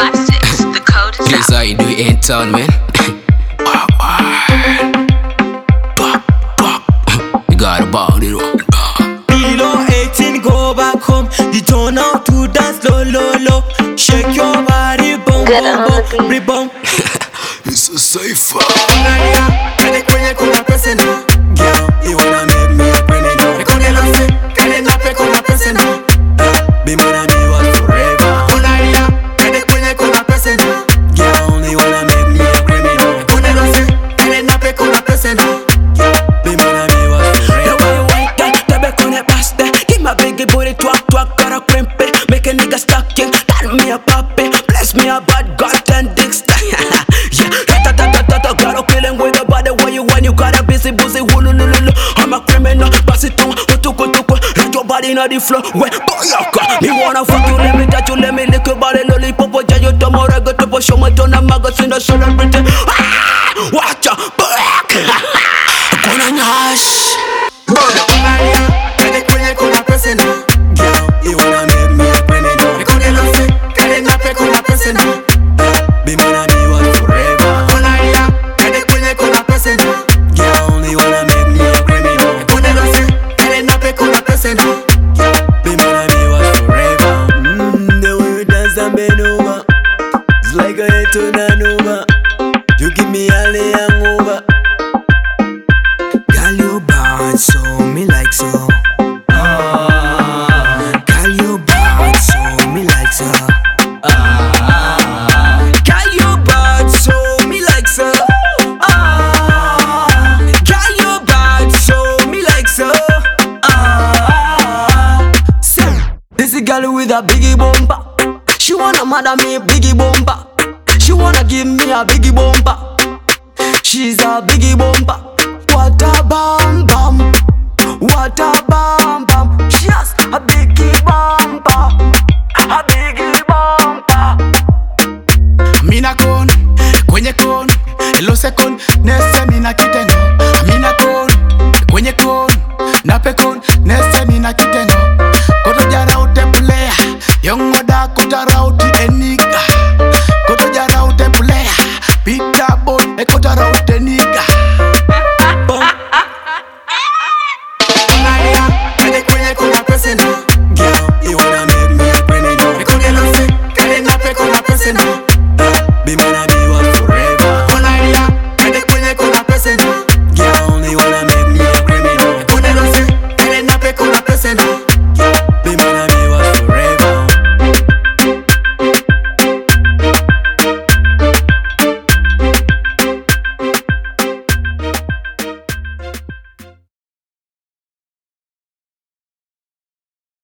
Classics, the code is Here's how you do it in town, man. You got a body, Below 18, go back home. You turn out to dance low, low, low. Shake your body, boom, boom, boom, rebound. It's so safe. Girl, you wanna make me a criminal. Me con el once, que le nape con la persona. Be mad at me was forever. Que le cuñe con la persona. Girl, you wanna make me a criminal. Me con el once, que le nape con la persona. Be mad at me was forever. The way you want that, te ve con el paste. Give my biggie booty twerk, twerk, gotta crimp it. Make a nigga stuck in, got me a puppy. Bless me a bad god and dick stack. Yeah, got a feeling with the body where you when you got a busy, hulululu. I'm a criminal, pass it on, utuku, let your body in the floor. When boyaka, me wanna fuck you, let me touch you, let me lick your body, lollipop, ja you tomo reggae, to show my tone, a magazine, a celebrity. Watch your back. Gonna nash. Que le cuñe con la persona. Girl, you wanna make me a criminal. Me con el once, que le nape con la persona. Be mad at me was forever. Que le cuñe con la persona. Girl, you wanna make me a criminal. Me con el once, que le nape con la persona. Be mad at me was forever. The way you dance and bend over, it's like a head to Nanova. You give me all the hangover. Girl, you bad, so me like so. Girl, you bad, so me like so. Girl, you bad, so me like so. Girl, you bad, so me like so. This is girl with a biggie bumper. She wanna mother me biggie bumper. She wanna give me a biggie bumper. She's a biggie bumper. What a bam bam. What a bam bam.